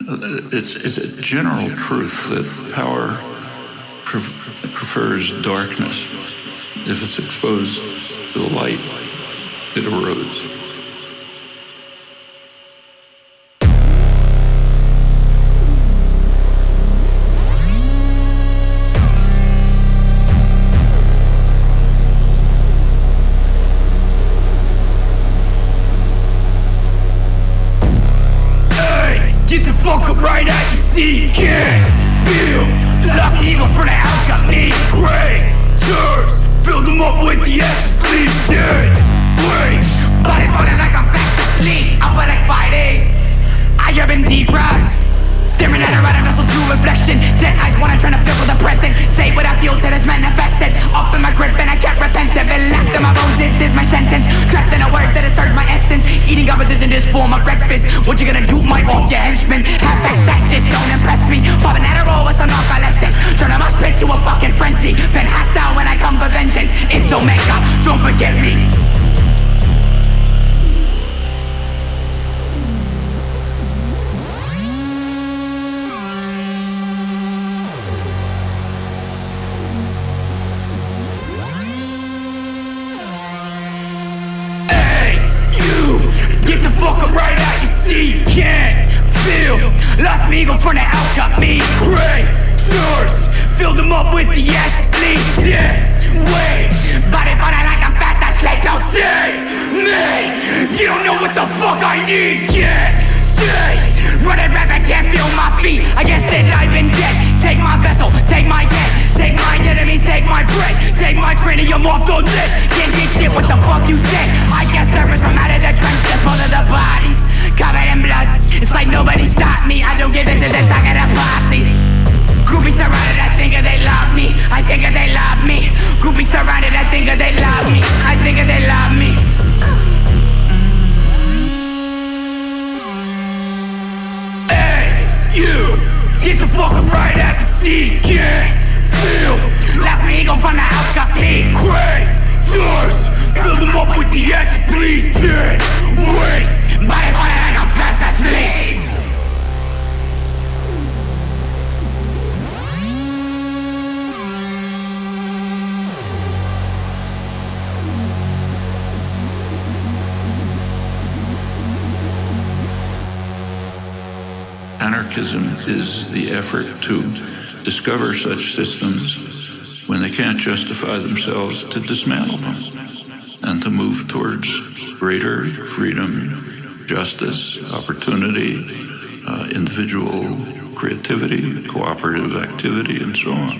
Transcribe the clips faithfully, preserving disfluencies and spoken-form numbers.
It's, it's a general truth that power pre- prefers darkness. If it's exposed to the light, it erodes. Get the fuck up right at the sea, can't feel. Lost the eagle for the house, got me gray turfs. Filled them up with the ashes, bleed dead weight. Body falling like I'm fast asleep. I feel like five days I have been deprived. Staring at her right a vessel through reflection. Dead eyes when I'm trying to feel the present. Say what I feel till it's manifested. Up in my grip and I can't repent it. Been locked in my bones, this is my sentence. Trapped in a word that it serves my essence. Eating garbage in this form of breakfast. What you gonna do, might walk your henchmen. Half-facts, that shit don't impress me. Popping Adderall with some narcoleptics. Turning my spit to a fucking frenzy. Been hostile when I come for vengeance. It's Omega, don't forget me. Get the fuck up right at your seat, can't feel. Lost me eagle from the out, got me gray shorts. Filled them up with the ash, bleed dead weight. Body falling like I'm fast, I sleep, don't save me. You don't know what the fuck I need, can't stay. Running back, I can't feel my feet. I guess that I've been dead. Take my vessel, take my head. Take my enemies, take my bread. Take my cranium off the lid. Can't get shit, what the fuck you said. I guess service from out of the trench. Just both of the bodies covered in blood. It's like nobody stopped me. I don't give in to the talk of the posse. Groupies surrounded, I think they love me. I think they love me. Groupies surrounded, I think they love me. I think they love me. You get the fuck up right at the sea, can't feel. Lost me eagle from the house, got me gray doors. Fill them up with the ashes, please, dead weight. Body falling like I'm fast asleep. Anarchism is the effort to discover such systems when they can't justify themselves, to dismantle them and to move towards greater freedom, justice, opportunity, uh, individual creativity, cooperative activity, and so on.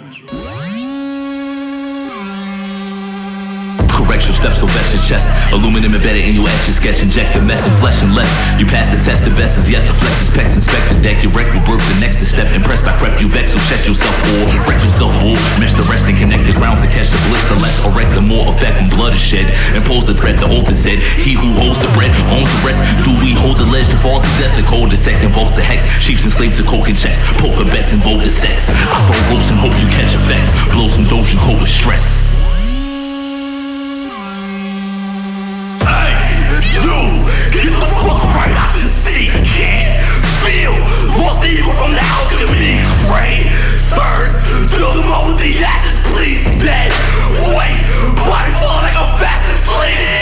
Correctional steps so vest your chest. Aluminum embedded in your etch and sketch. Inject the mess in flesh and less. You pass the test, the best is yet. The flex is pecs, inspect the deck. Your wreck will birth the next step. Impressed by prep, you vex, so check yourself or wreck yourself or mesh the rest and connect the grounds to catch the blister. Less or wreck the more effect when blood is shed. Impose the threat, the oath is said. He who holds the bread owns the rest. Do we hold the ledge to falls to death? The code the second involves the hex. Chiefs enslaved to coke and checks. Poker bets invoke the sex. I throw ropes and hope you catch effects. Blow some doge and cope with stress. Get the fuck right out the sea, can't feel. Lost the eagle from the alchemy, gray thirst. Fill them up with the ashes, please, dead weight. Body falling like I'm fast asleep.